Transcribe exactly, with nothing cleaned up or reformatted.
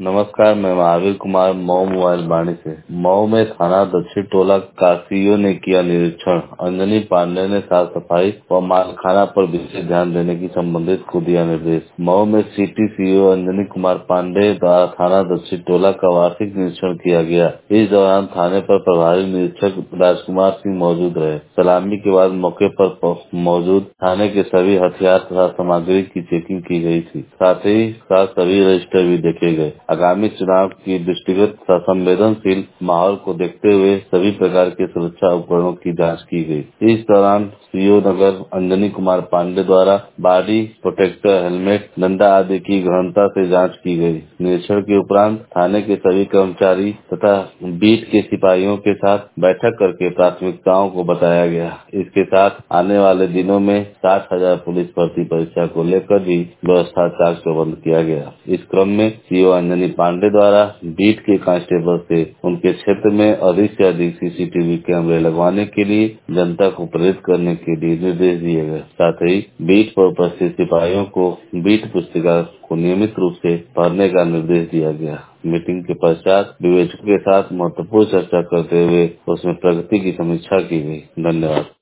नमस्कार, मैं महावीर कुमार मऊ मोबाइल वाणी से। मऊ में थाना दक्षिण टोला का सीईओ ने किया निरीक्षण। अंजनी पांडे ने साफ सफाई व मालखाना पर विशेष ध्यान देने की संबंधित को दिया निर्देश। मऊ में सिटी सीईओ अंजनी कुमार पांडे द्वारा थाना दक्षिण टोला का वार्षिक निरीक्षण किया गया। इस दौरान थाने पर प्रभारी निरीक्षक राजकुमार सिंह मौजूद रहे। सलामी के बाद मौके पर मौजूद थाने के सभी हथियार तथा सामग्री की चेकिंग की गई थी। साथ ही साथ सभी रजिस्टर भी देखे गए। आगामी चुनाव की दृष्टिगत संवेदनशील माहौल को देखते हुए सभी प्रकार के सुरक्षा उपकरणों की जांच की गई। इस दौरान सीओ नगर अंजनी कुमार पांडे द्वारा बॉडी प्रोटेक्टर, हेलमेट, डंडा आदि की गहनता से जांच की गई। निरीक्षण के उपरांत थाने के सभी कर्मचारी तथा बीट के सिपाहियों के साथ बैठक करके प्राथमिकताओं को बताया गया। इसके साथ आने वाले दिनों में साठ हजार पुलिस भर्ती परीक्षा को लेकर भी व्यवस्था चाक चौबंद किया गया। इस क्रम में सीओ अंजनी पांडे द्वारा बीट के कांस्टेबल से उनके क्षेत्र में अधिक से अधिक सीसीटीवी कैमरे लगवाने के लिए जनता को प्रेरित करने के लिए निर्देश दिए गए। साथ ही बीट पर उपस्थित सिपाहियों को बीट पुस्तिका को नियमित रूप से पढ़ने का निर्देश दिया गया। मीटिंग के पश्चात विवेचकों के साथ महत्वपूर्ण चर्चा करते हुए उसमें प्रगति की समीक्षा की गई। धन्यवाद।